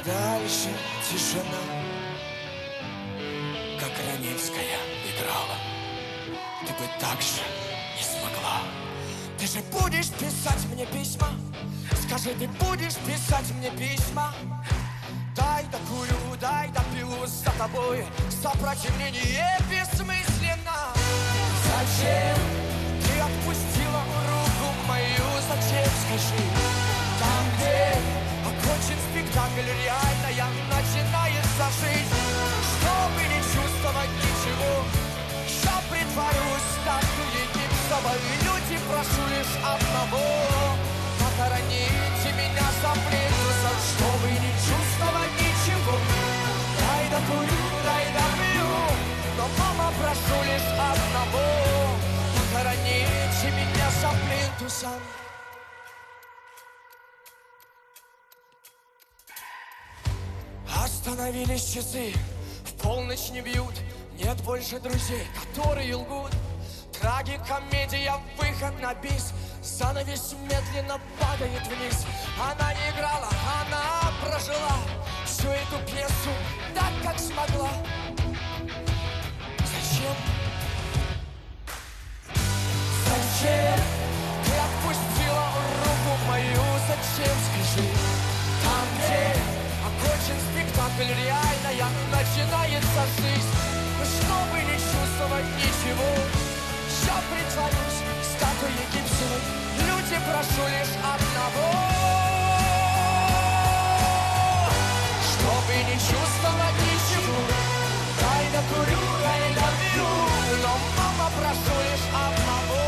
дальше тишина, как Раневская играла. Ты бы так же не смогла. Ты же будешь писать мне письма? Скажи, ты будешь писать мне письма? Дай докурю, дай допью за тобой. Сопротивление бессмысленно. Зачем ты отпустила руку мою? Зачем, скажи? Там, где окончен спектакль, реальная начинается жизнь. Чтобы не чувствовать ничего, я притворюсь статуей гипсовой. Люди, прошу лишь одного: похороните меня за плинтусом. Чтобы не чувствовать ничего, дай докурю, дай допью. Но, мама, прошу лишь одного: похороните меня за плинтусом. Остановились часы, в полночь не бьют. Нет больше друзей, которые лгут. Трагикомедия, выход на бис. Занавес медленно падает вниз. Она не играла, она прожила всю эту пьесу так, как смогла. Зачем? Зачем ты отпустила руку мою? Зачем, скажи? Там, где окончен спектакль, реальная начинается жизнь. Чтобы не чувствовать ничего, я притворюсь статуей гипсовой. Люди, прошу лишь одного: чтобы не чувствовать ничего, дай докурю, дай допью. Но, мама, прошу лишь одного: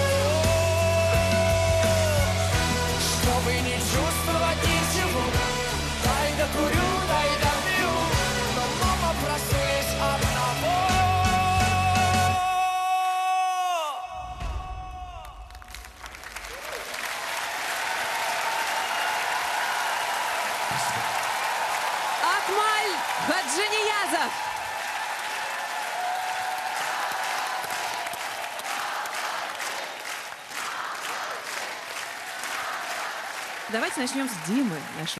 чтобы не чувствовать ничего, дай докурю, дай допью. Но, мама, прошу лишь одного. Акмаль Хаджиниязов. Давайте начнем с Димы, нашего